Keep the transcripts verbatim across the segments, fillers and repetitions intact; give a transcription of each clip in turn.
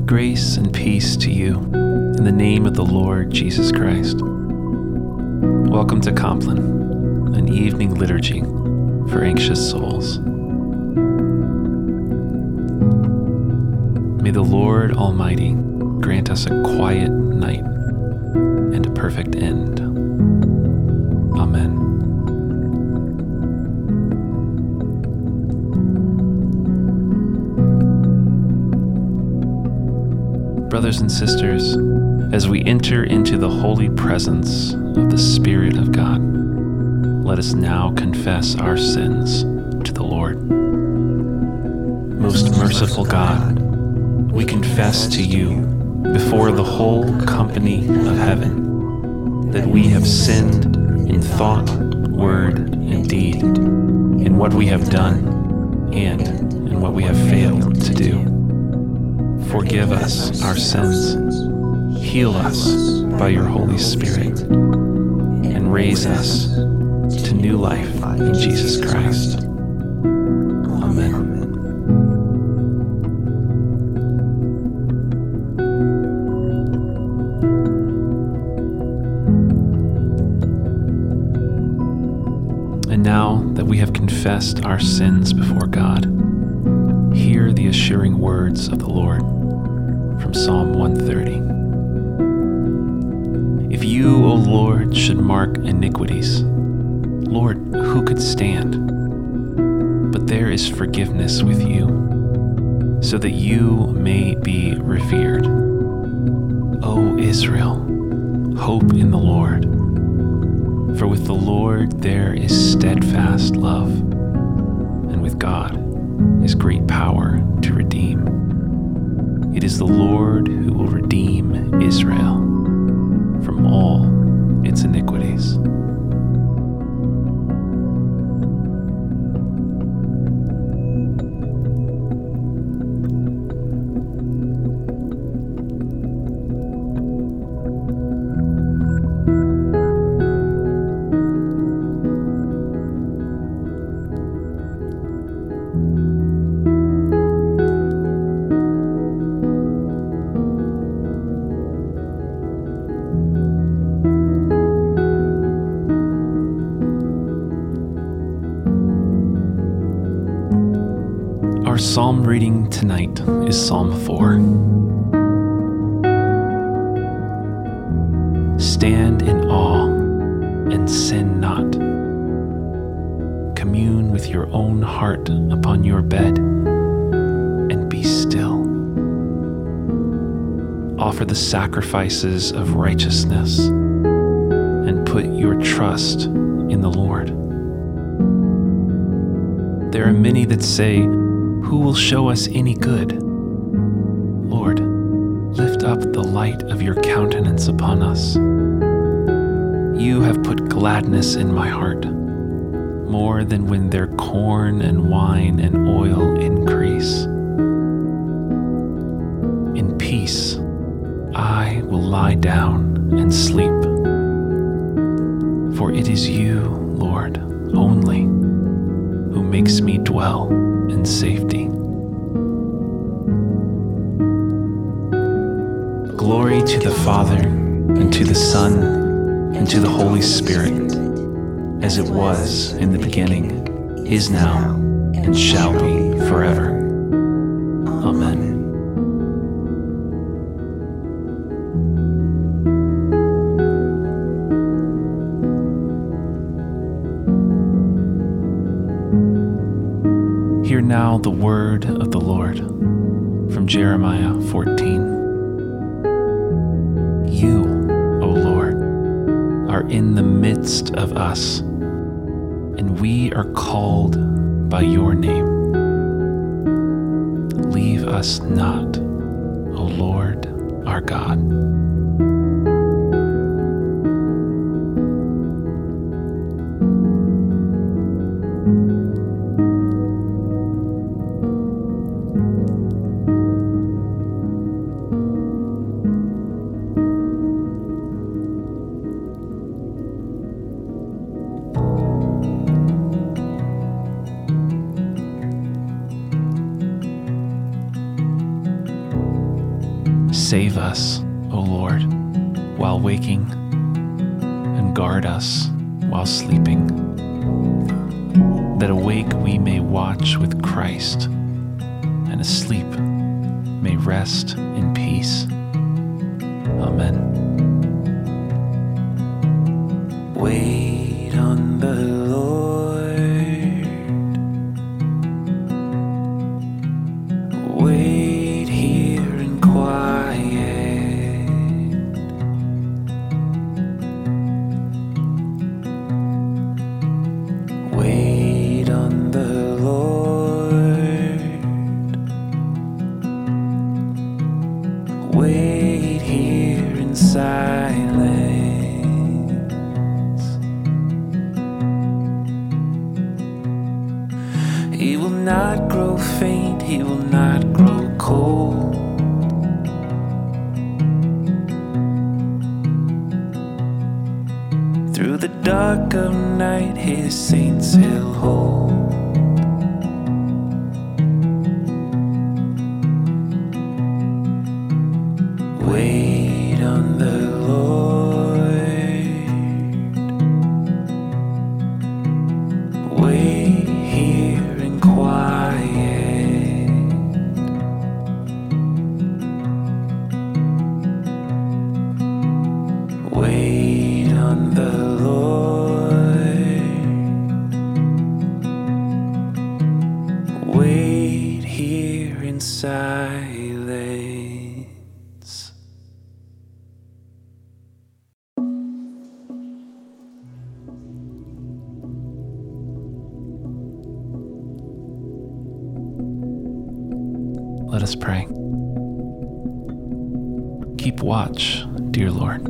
Grace and peace to you in the name of the Lord Jesus Christ. Welcome to Compline, an evening liturgy for anxious souls. May the Lord Almighty grant us a quiet night and a perfect end. Amen. Brothers and sisters, as we enter into the holy presence of the Spirit of God, let us now confess our sins to the Lord. Most merciful God, we confess to you before the whole company of heaven that we have sinned in thought, word, and deed, in what we have done and in what we have failed to do. Forgive us our sins, heal us by your Holy Spirit, and raise us to new life in Jesus Christ. Amen. And now that we have confessed our sins before God, hear the assuring words of the Lord from Psalm one thirty. If you, O Lord, should mark iniquities, Lord, who could stand? But there is forgiveness with you, so that you may be revered. O Israel, hope in the Lord. For with the Lord there is steadfast love, and with God is great power to redeem. It is the Lord who will redeem Israel from all its iniquities. Our psalm reading tonight is Psalm four. Stand in awe and sin not. Commune with your own heart upon your bed and be still. Offer the sacrifices of righteousness and put your trust in the Lord. There are many that say, who will show us any good? Lord, lift up the light of your countenance upon us. You have put gladness in my heart, more than when their corn and wine and oil increase. In peace, I will lie down and sleep. For it is you, Lord, only, who makes me dwell in safety. Glory to the Father, and to the Son, and to the Holy Spirit, as it was in the beginning, is now, and shall be forever. Amen. Hear now the word of the Lord from Jeremiah fourteen. You, O Lord, are in the midst of us, and we are called by your name. Leave us not, O Lord, our God. Save us, O Lord, while waking, and guard us while sleeping, that awake we may watch with Christ, and asleep may rest in peace. Amen. Wait on the Lord. Wait here in quiet. Wait on the Lord. Wait here in silence. He will not grow faint, he will not grow cold. Through the dark of night, his saints he'll hold. Wait on the Lord. Wait here in quiet. Wait on the Lord. Wait here in silence. Let us pray. Keep watch, dear Lord,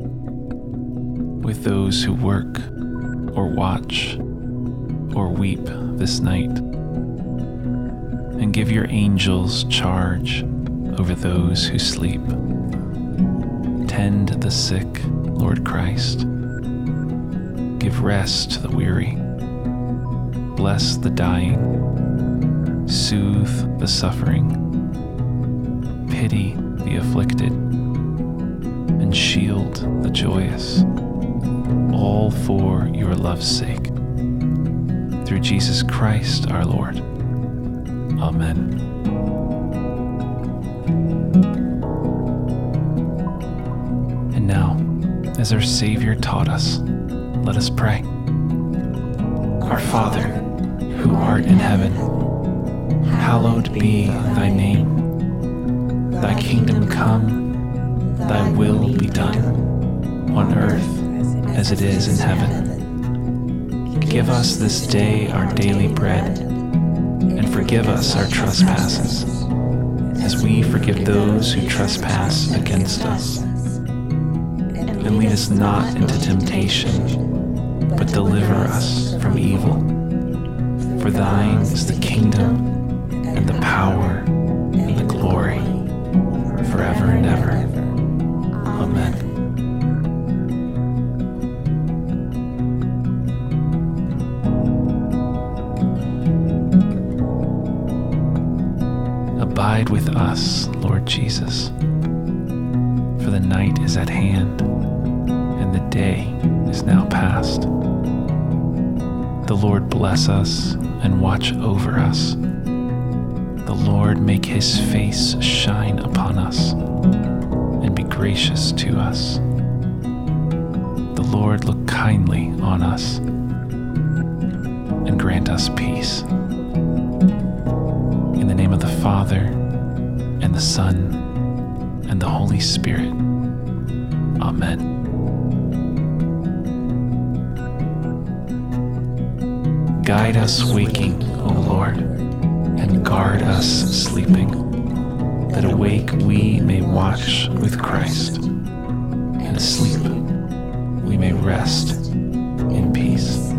with those who work or watch or weep this night, and give your angels charge over those who sleep. Tend the sick, Lord Christ. Give rest to the weary. Bless the dying. Soothe the suffering. Pity the afflicted, and shield the joyous, all for your love's sake. Through Jesus Christ our Lord. Amen. And now, as our Savior taught us, let us pray. Our Father, who art in heaven, hallowed be thy name. Thy kingdom come, thy will be done, on earth as it is in heaven. Give us this day our daily bread, and forgive us our trespasses, as we forgive those who trespass against us. And lead us not into temptation, but deliver us from evil. For thine is the kingdom, and the power, and the glory, forever and ever. Amen. Abide with us, Lord Jesus, for the night is at hand, and the day is now past. The Lord bless us and watch over us. The Lord make his face shine upon us and be gracious to us. The Lord look kindly on us and grant us peace. In the name of the Father, and the Son, and the Holy Spirit. Amen. Guide us waking, O Lord, and guard us sleeping, that awake we may watch with Christ, and asleep we may rest in peace.